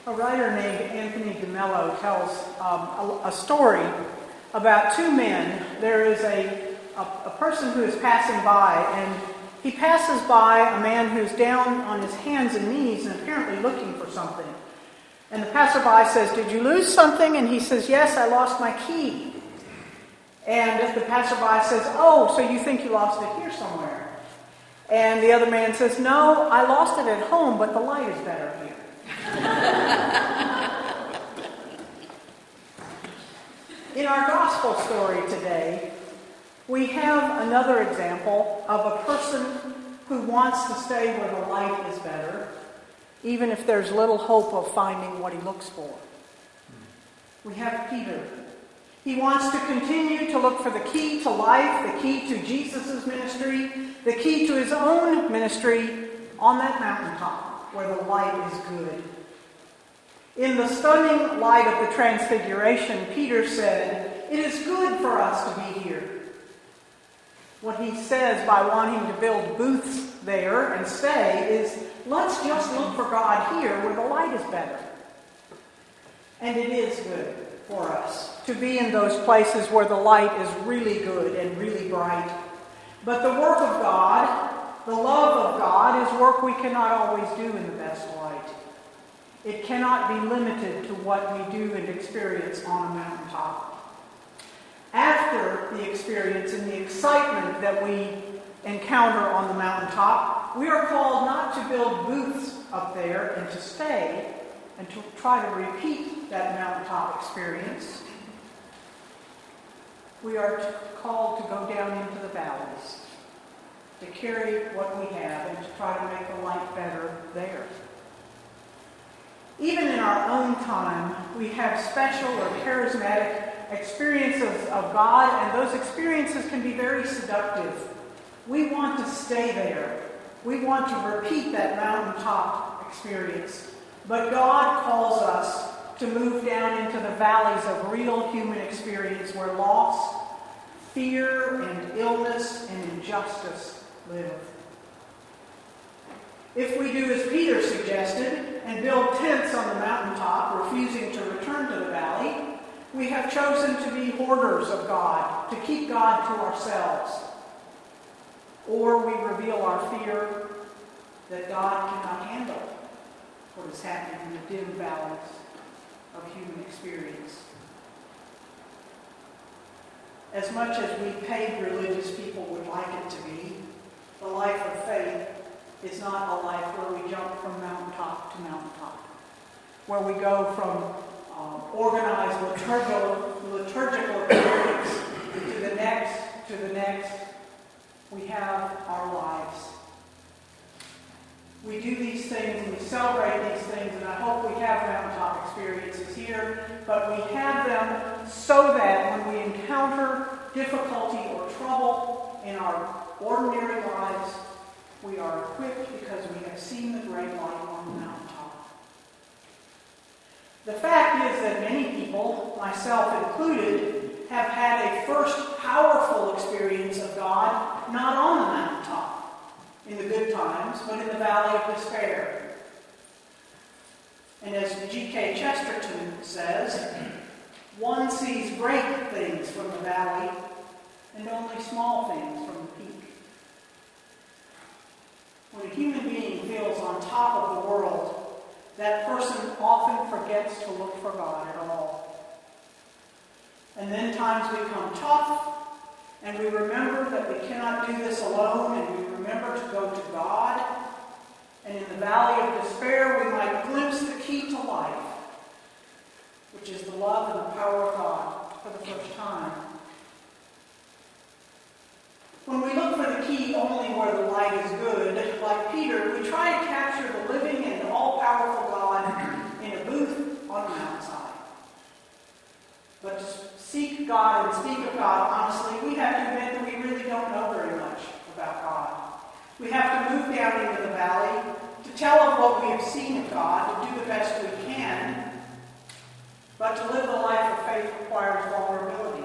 A writer named Anthony DeMello tells a story about two men. There is a person who is passing by, and he passes by a man who's down on his hands and knees and apparently looking for something. And the passerby says, "Did you lose something?" And he says, "Yes, I lost my key." And the passerby says, "Oh, so you think you lost it here somewhere?" And the other man says, "No, I lost it at home, but the light is better here." In our gospel story today, we have another example of a person who wants to stay where the light is better, even if there's little hope of finding what he looks for. We have Peter. He wants to continue to look for the key to life, the key to Jesus' ministry, the key to his own ministry on that mountaintop where the light is good. In the stunning light of the Transfiguration, Peter said, "It is good for us to be here." What he says by wanting to build booths there and stay is, let's just look for God here where the light is better. And it is good for us to be in those places where the light is really good and really bright. But the work of God, the love of God, is work we cannot always do in the best light. It cannot be limited to what we do and experience on a mountaintop. After the experience and the excitement that we encounter on the mountaintop, we are called not to build booths up there and to stay and to try to repeat that mountaintop experience. We are called to go down into the valleys, to carry what we have and to try to make the light better there. Even in our own time, we have special or charismatic experiences of God, and those experiences can be very seductive. We want to stay there. We want to repeat that mountaintop experience. But God calls us to move down into the valleys of real human experience where loss, fear, and illness, and injustice live. If we do as Peter suggested and build tents on the mountaintop, refusing to return to the valley, we have chosen to be hoarders of God, to keep God to ourselves. Or we reveal our fear that God cannot handle what is happening in the dim valleys of human experience. As much as we paid religious people would like it to be, the life of faith is not a life where we jump from mountaintop to mountaintop, where we go from organized liturgical experience to the next. We have our lives. We do these things and we celebrate these things, and I hope we have mountaintop experiences here, but we have them so that when we encounter difficulty or trouble in our ordinary lives, we are equipped because we have seen the great light on the mountaintop. The fact is that many people, myself included, have had a first powerful experience of God not on the mountaintop in the good times, but in the valley of despair. And as G.K. Chesterton says, one sees great things from the valley and only small things from the peak. When a human being feels on top of the world, that person often forgets to look for God at all. And then times become tough, and we remember that we cannot do this alone, and we remember to go to God. And in the valley of despair, we might glimpse the key to life, which is the love and the power of God for the first time. When we look for the key only where the light is good, like Peter, we try to capture the living and all-powerful God in a booth on a mountainside. But to seek God and speak of God honestly, we have to admit that we really don't know very much about God. We have to move down into the valley to tell of what we have seen of God, to do the best we can. But to live the life of faith requires vulnerability.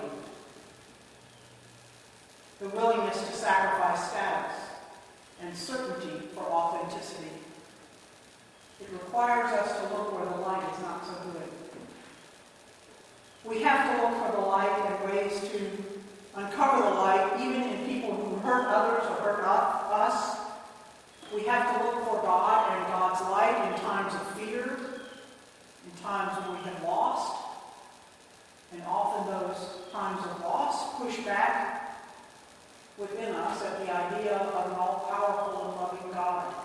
The willingness to sacrifice status and certainty for authenticity. It requires us to look where the light is We have to look for the light and ways to uncover the light, even in people who hurt others or hurt us. We have to look for God and God's light in times of fear, in times when we have lost. And often those times of loss push back within us at the idea of an all-powerful and loving God.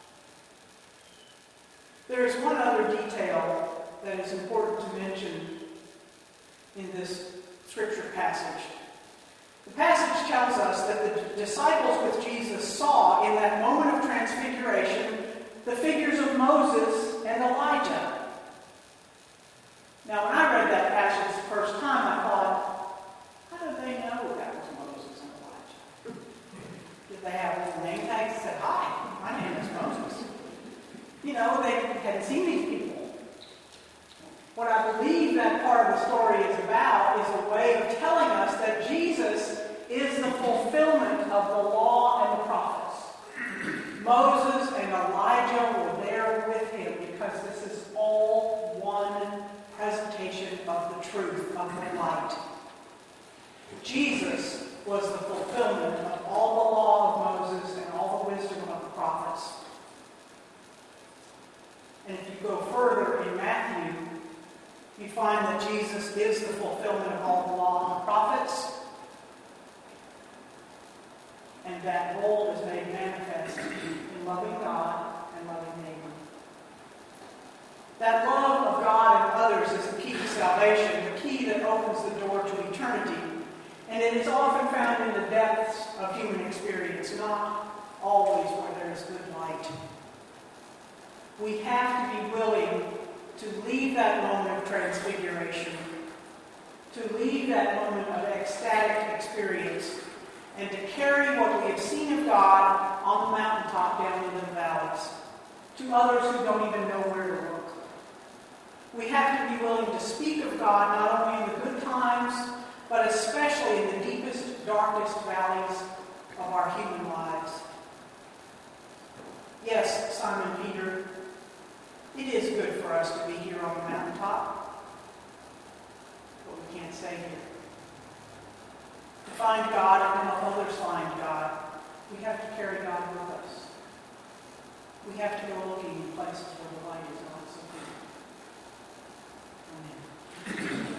There is one other detail that is important to mention in this scripture passage. The passage tells us that the disciples with Jesus saw in that moment of transfiguration the figures of Moses and Elijah. Now, when I read that passage the first time, I thought, how did they know that was Moses and Elijah? Did they have little name tags that said, "Hi, my name is Moses"? You know, they hadn't seen these people. What I believe that part of the story is about is a way of telling us that Jesus is the fulfillment of the law and the prophets. Moses and Elijah were there with him because this is all one presentation of the truth, of the light. Jesus was the fulfillment of all the law of Moses and all the wisdom of the prophets. And if you go further in Matthew, you find that Jesus is the fulfillment of all the law and the prophets, and that role is made manifest in loving God and loving neighbor. That love of God and others is the key to salvation, the key that opens the door to eternity. And it is often found in the depths of human experience, not always where there is good light. We have to be willing to leave that moment of transfiguration, to leave that moment of ecstatic experience, and to carry what we have seen of God on the mountaintop down into the valleys, to others who don't even know where to look. We have to be willing to speak of God not only in the good times, but especially in the deepest, darkest valleys of our human lives. Yes, Simon Peter, it is good for us to be here on the mountaintop, but we can't stay here. To find God and to help others find God, we have to carry God with us. We have to go looking in places where the light is not so clear. Amen.